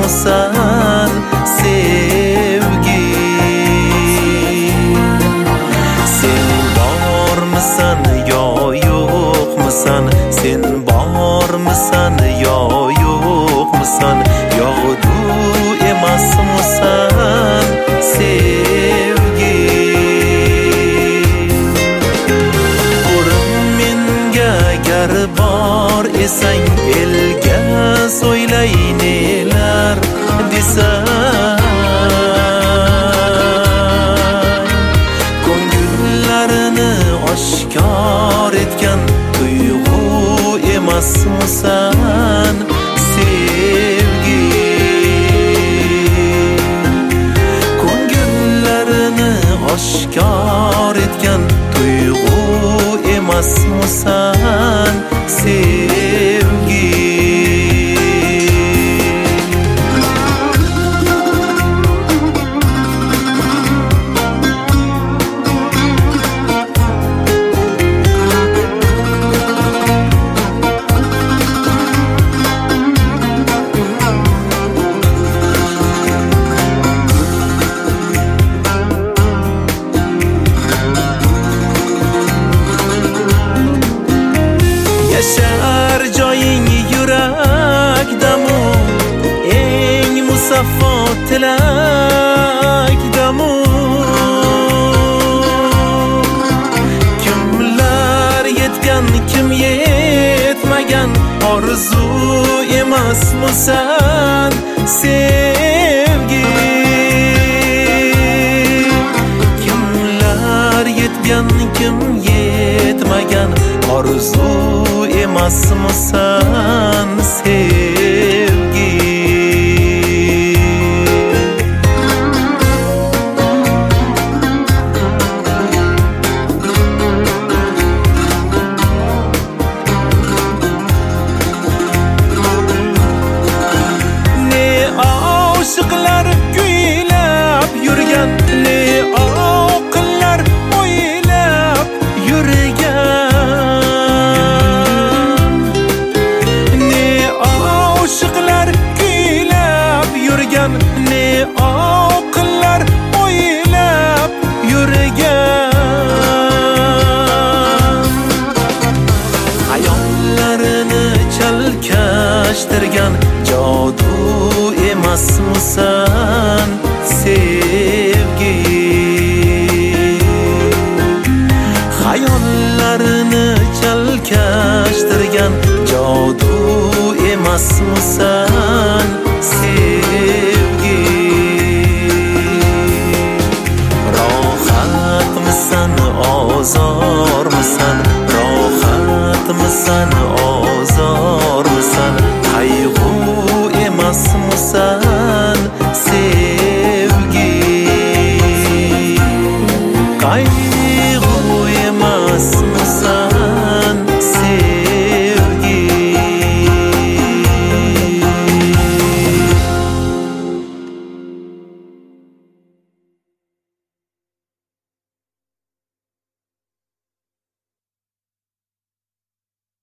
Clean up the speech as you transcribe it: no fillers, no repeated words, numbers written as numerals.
emasmısan sevgi? Sen bormısan yo yo'qmisan? Sen bormısan yo yo'qmisan? Yog'du emasmısan sevgi? Gar bor esang elga so'ylay nelar desang, ko'ngillarini oshkor etgan tuyg'u emasmisan sevgi? Ko'ngillarini oshkor etgan tuyg'u emasmisan sevgi? Yashar joying yurakdamu, eng musaffo tilakdamu. Kimlar yetgan, kim yetmagan, orzu emasmisan sevgi? Kimlar yetgan, kim yetmagan, orzu emasmisan sevgi? Ne oshiqlar kuylab yurgan, ne oqillar o'ylab yurgan. Oshiqlar kuylab yurgan, ne oqillar o'ylab yurgan. Hayollarini chalkashtirgan jodu emasmisan sevgi? Hayollarini chalkashtirgan jodu emasmisan sevgi? Rohatmisan ozormisan? Rohatmisan ozormisan? Qayg'u emasmisan sevgi?